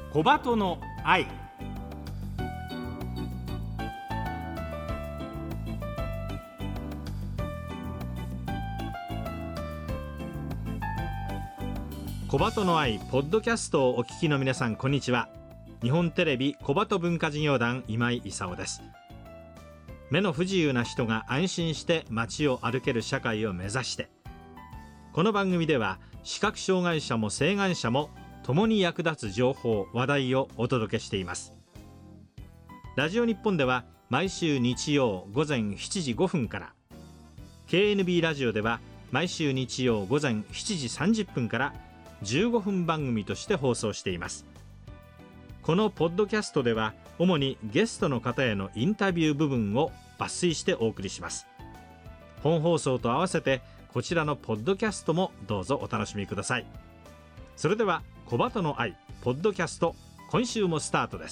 小鳩の愛。小鳩の愛ポッドキャストをお聞きの皆さん、こんにちは。日本テレビ小鳩文化事業団今井勲です。目の不自由な人が安心して街を歩ける社会を目指して、この番組では視覚障害者も晴眼者も共に役立つ情報話題をお届けしています。ラジオ日本では毎週日曜午前7時5分から、 KNB ラジオでは毎週日曜午前7時30分から15分番組として放送しています。このポッドキャストでは主にゲストの方へのインタビュー部分を抜粋してお送りします。本放送と合わせてこちらのポッドキャストもどうぞお楽しみください。それでは小鳩の愛ポッドキャスト、今週もスタートです。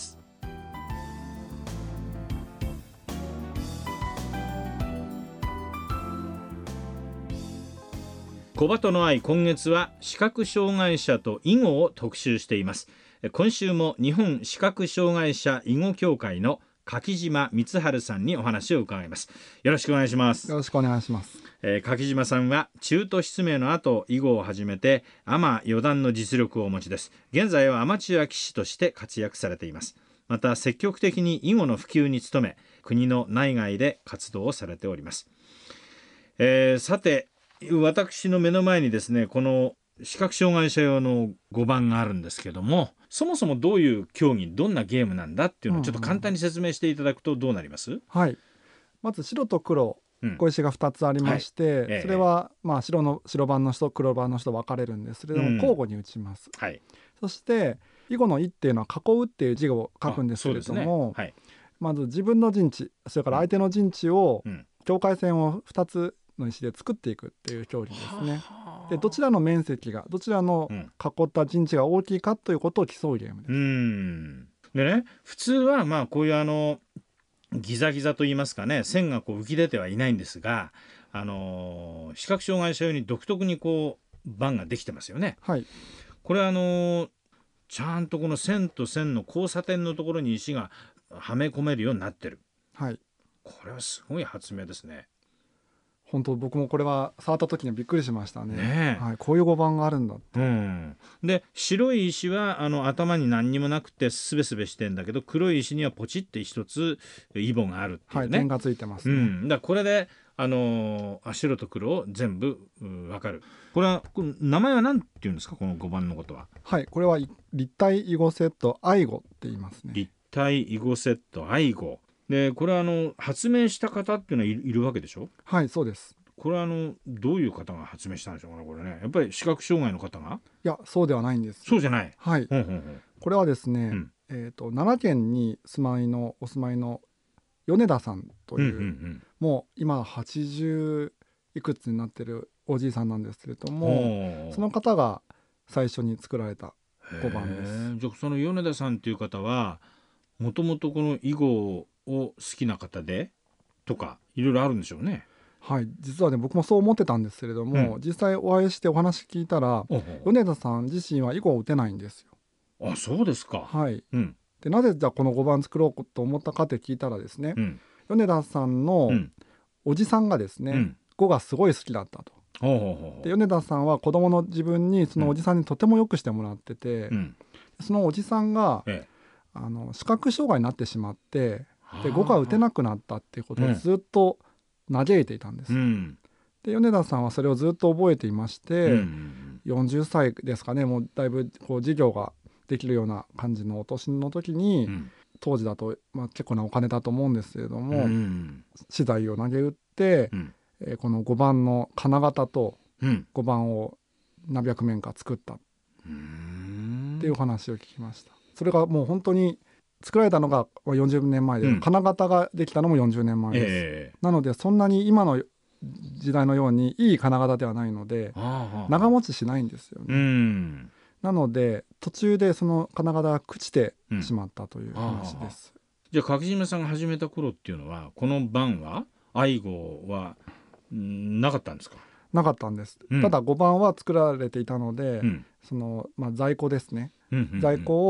小鳩の愛、今月は視覚障害者と囲碁を特集しています。今週も日本視覚障害者囲碁協会の柿島光晴さんにお話を伺います。よろしくお願いします。 よろしくお願いします。 柿島さんは中途失明の後囲碁を始めてアマ四段の実力をお持ちです。現在はアマチュア棋士として活躍されています。また積極的に囲碁の普及に努め、国の内外で活動をされております。さて、私の目の前にですね、この視覚障害者用の碁盤があるんですけども、そもそもどういう競技、どんなゲームなんだっていうのをちょっと簡単に説明していただくとどうなります？ はい、まず白と黒、小石が2つありまして、はい、それは白番の人黒番の人分かれるんですけれども、交互に打ちます、はい、そして囲碁の「囲」っていうのは囲うっていう字を書くんですけれども、はい、まず自分の陣地、それから相手の陣地を、境界線を2つの石で作っていくっていう競技ですね。でどちらの面積が、どちらの囲った陣地が大きいかということを競うゲームです。 でね、普通はこういうギザギザといいますかね、線が浮き出てはいないんですが、視覚障害者用に独特に盤ができてますよね。 はい、 これちゃんとこの線と線の交差点のところに石がはめ込めるようになってる。 はい、 これはすごい発明ですね。 本当僕もこれは触った時にはびっくりしましたね。はい、こういう碁盤があるんだって、 で白い石は頭に何にもなくてスベスベしてんだけど、黒い石にはポチって一つイボがあるっていうね、 点がついてますね。 だからこれで白と黒を全部分かる。これ名前は何て言うんですか、この碁盤のことは？ はい、これは立体囲碁セットアイゴって言いますね。 立体囲碁セットアイゴで、これは発明した方っていうのはいるわけでしょ？ はい、そうです。 これはどういう方が発明したんでしょうかね、これね。やっぱり視覚障害の方が？ いや、そうではないんです。 そうじゃない。 はい、これはですね、奈良県にお住まいの米田さんという、もう今80いくつになってるおじいさんなんですけれども、その方が最初に作られた碁盤です。 じゃあその米田さんっていう方はもともとこの囲碁を好きな方でとかいろいろあるんでしょうね。 はい、実はね、僕もそう思ってたんですけれども、実際お会いしてお話聞いたら、米田さん自身は囲碁を打てないんですよ。 あ、そうですか。 はい、でなぜじゃあこの碁盤作ろうと思ったかって聞いたらですね、米田さんのおじさんがですね、碁がすごい好きだったと。で米田さんは子供の自分にそのおじさんにとてもよくしてもらってて、そのおじさんが、視覚障害になってしまって、で碁が打てなくなったっていうことをずっと嘆いていたんです。で米田さんはそれをずっと覚えていまして、40歳ですかね、もうだいぶ事業ができるような感じのお年の時に、当時だと、結構なお金だと思うんですけれども、資材を投げ打って、この碁盤の金型と碁盤を何百面か作ったっていう話を聞きました。それがもう本当に作られたのが40年前で、金型ができたのも40年前です。なのでそんなに今の時代のようにいい金型ではないので長持ちしないんですよね。なので途中でその金型が朽ちてしまったという話です。 じゃあ柿島さんが始めた頃っていうのはこの盤はアイゴはなかったんですか？ なかったんです。ただ碁盤は作られていたので、その在庫ですね、在庫を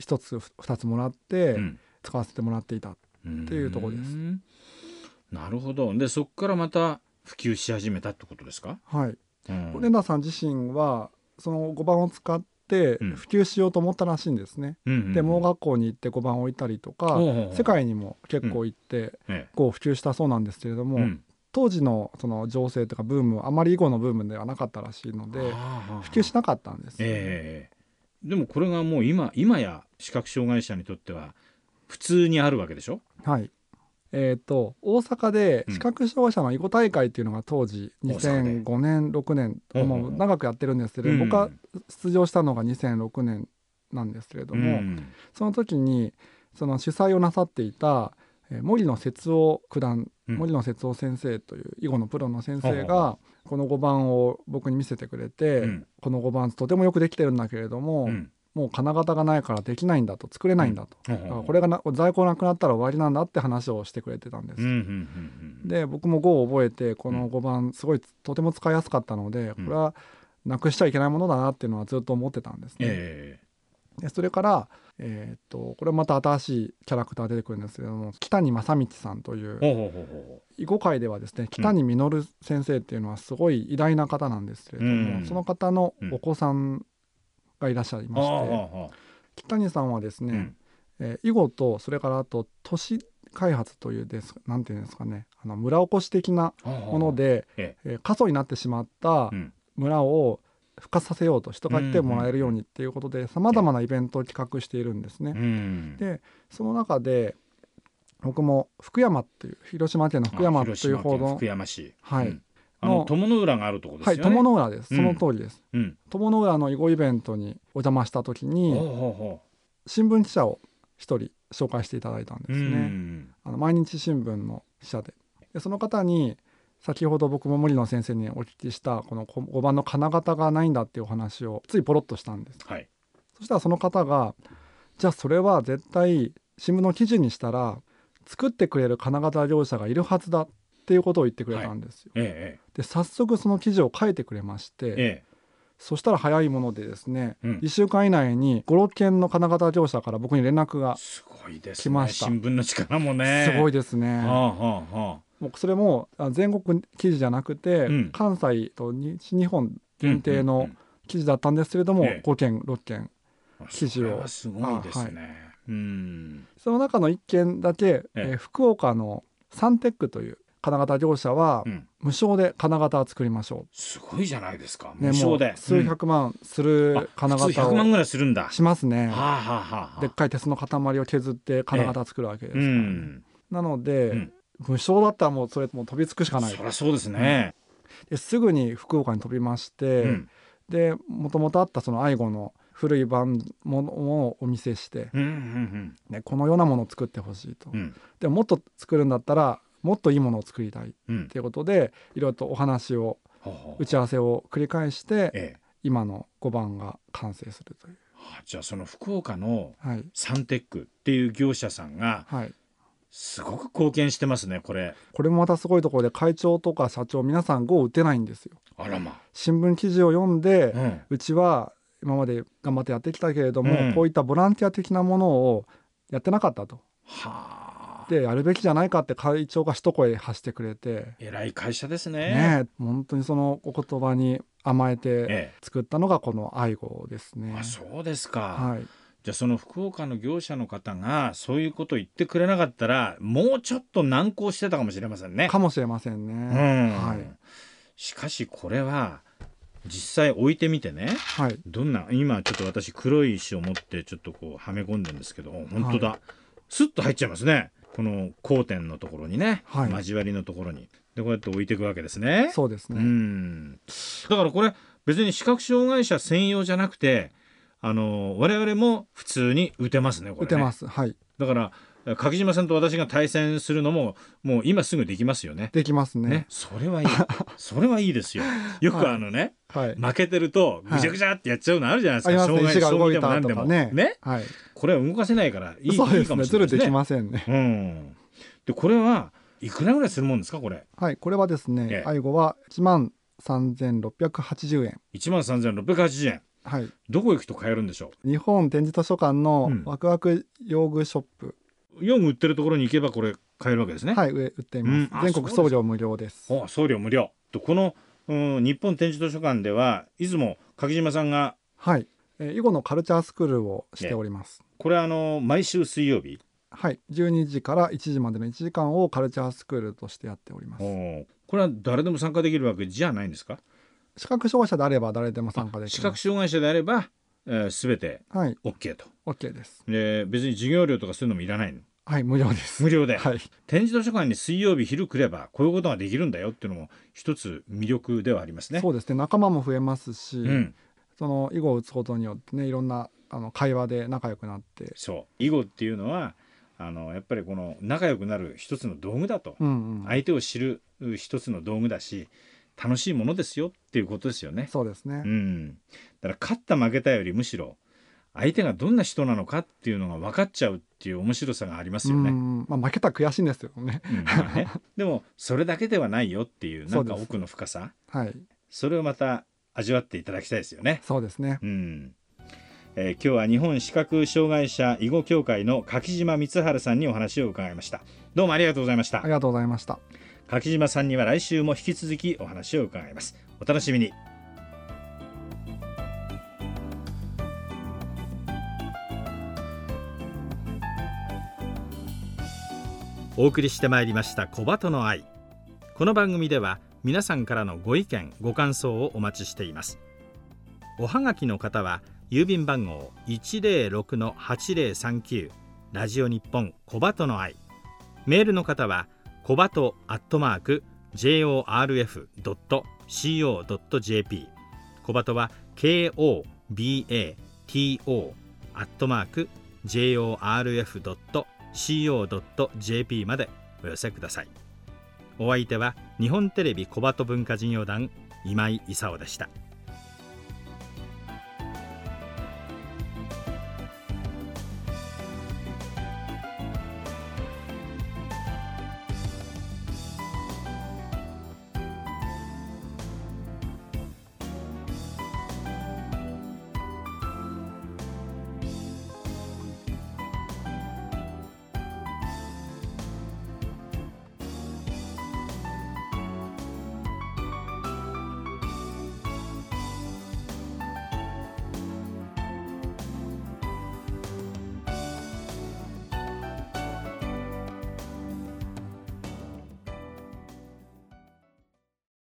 1つ2つもらって使わせてもらっていたっていうところです。 なるほど。でそこからまた普及し始めたってことですか？ はい。米田さん自身はその碁盤を使って普及しようと思ったらしいんですね。で盲学校に行って碁盤を置いたりとか、世界にも結構行って碁を普及したそうなんですけれども、当時のその情勢とかブームはあまり囲碁のブームではなかったらしいので普及しなかったんです。 でもこれがもう今や視覚障害者にとっては普通にあるわけでしょ？ はい。大阪で視覚障害者の囲碁大会っていうのが当時2005年6年もう長くやってるんですけど、僕は出場したのが2006年なんですけれども、その時にその主催をなさっていた森野節夫九段、森野節夫先生という囲碁のプロの先生がこの碁盤を僕に見せてくれて、この碁盤とてもよくできてるんだけれども、もう金型がないからできないんだと、作れないんだと、だからこれが在庫なくなったら終わりなんだって話をしてくれてたんです。で僕も碁を覚えてこの碁盤すごいとても使いやすかったので、これはなくしちゃいけないものだなっていうのはずっと思ってたんですね。でそれからこれまた新しいキャラクター出てくるんですけども、北に正道さんという囲碁界ではですね、北に実先生っていうのはすごい偉大な方なんですけれども、その方のお子さんがいらっしゃいまして、北谷さんはですね、囲碁とそれからあと都市開発というなんていうんですかね、村おこし的なもので過疎になってしまった村を復活させようと、人が来てもらえるようにっていうことでさまざまなイベントを企画しているんですね。でその中で僕も福山っていう広島県の福山というほど福山市、 友の浦があるところですよね。 友の浦です。その通りです。友の浦の囲碁イベントにお邪魔した時に新聞記者を一人紹介していただいたんですね。毎日新聞の記者で、その方に先ほど僕も森野先生にお聞きしたこの碁盤の金型がないんだっていうお話をついポロッとしたんです。そしたらその方が、じゃあそれは絶対新聞の記事にしたら作ってくれる金型業者がいるはずだっていうことを言ってくれたんですよ。で早速その記事を書いてくれまして、そしたら早いものでですね、1週間以内に5、6件の金型業者から僕に連絡が来ました。 新聞の力もねすごいですね。もうそれも全国記事じゃなくて、関西と西日本限定の記事だったんですけれども、5件6件記事を。 すごいですね。 その中の1件だけ、福岡のサンテックという金型業者は無償で金型を作りましょう。 すごいじゃないですか。無償で、 数百万する金型を 100万ぐらいするんだ。 しますね。でっかい鉄の塊を削って金型を作るわけですからね。なので、無償だったらもうそれも飛びつくしかない。 そりゃそうですね。 ですぐに福岡に飛びまして、でもともとあったその愛護の古い版ものをお見せして、このようなものを作ってほしいと、でももっと作るんだったらもっといいものを作りたいっていうことで、いろいろとお話を打ち合わせを繰り返して、今の碁盤が完成するという。 じゃあその福岡のサンテックっていう業者さんが、すごく貢献してますね。これもまたすごいところで、会長とか社長皆さん碁を打てないんですよ。新聞記事を読んで、うちは今まで頑張ってやってきたけれども、こういったボランティア的なものをやってなかったと。でやるべきじゃないかって会長が一声発してくれて、 偉い会社ですね。 本当にそのお言葉に甘えて作ったのがこの愛碁ですね。 そうですか。じゃあその福岡の業者の方がそういうことを言ってくれなかったら、もうちょっと難航してたかもしれませんね。 かもしれませんね。 しかしこれは実際置いてみてね、どんな、今ちょっと私黒い石を持ってちょっとこうはめ込んでるんですけど、本当だ、スッと入っちゃいますね。この交点のところにね、交わりのところに。でこうやって置いていくわけですね。 そうですね。 だからこれ別に視覚障害者専用じゃなくて、我々も普通に打てますね。これね、 打てます。 だから柿島さんと私が対戦するのももう今すぐできますよね。 できますね。 それはいいそれはいいですよ。よく負けてるとぐちゃぐちゃってやっちゃうのあるじゃないですか。障害将棋でも何でもね。これは動かせないからいいかもしれないですね。 できませんね。 でこれはいくらぐらいするもんですか、これ。 これはですね、愛碁は13,680円。 13,680円。 はい、 どこ行くと買えるんでしょう。日本展示図書館のワクワク用具ショップ、 用具売ってるところに行けばこれ買えるわけですね。 はい、売っています。全国送料無料です。 送料無料と、この、日本展示図書館では出雲柿島さんが、 はい、囲碁のカルチャースクールをしております。 これ毎週水曜日、 はい、12時から1時までの1時間をカルチャースクールとしてやっております。 これは誰でも参加できるわけじゃないんですか？ 視覚障害者であれば誰でも参加できます。 視覚障害者であれば、全て OK と、 OK です。 で別に授業料とかそういうのもいらないの？ はい、無料です。 無料で、 はい、 展示図書館に水曜日昼来ればこういうことができるんだよっていうのも一つ魅力ではありますね。 そうですね、仲間も増えますし、その囲碁を打つことによってね、いろんな会話で仲良くなって。 そう囲碁っていうのはやっぱりこの仲良くなる一つの道具だと、相手を知る一つの道具だし楽しいものですよっていうことですよね。 そうですね、 だから勝った負けたよりむしろ相手がどんな人なのかっていうのが分かっちゃうっていう面白さがありますよね。 負けたら悔しいんですよね。 でもそれだけではないよっていうなんか奥の深さ、それをまた味わっていただきたいですよね。 そうですね。 今日は日本視覚障害者囲碁協会の柿島光晴さんにお話を伺いました。どうもありがとうございました。 ありがとうございました。 柿島さんには来週も引き続きお話を伺います。お楽しみに。お送りしてまいりました小鳩の愛。この番組では皆さんからのご意見ご感想をお待ちしています。おはがきの方は郵便番号 106-8039 ラジオ日本小鳩の愛。メールの方は小鳩@jorf.co.jp。 小鳩は KOBATO@jorf.co.jp までお寄せください。お相手は日本テレビ小鳩文化事業団今井勲でした。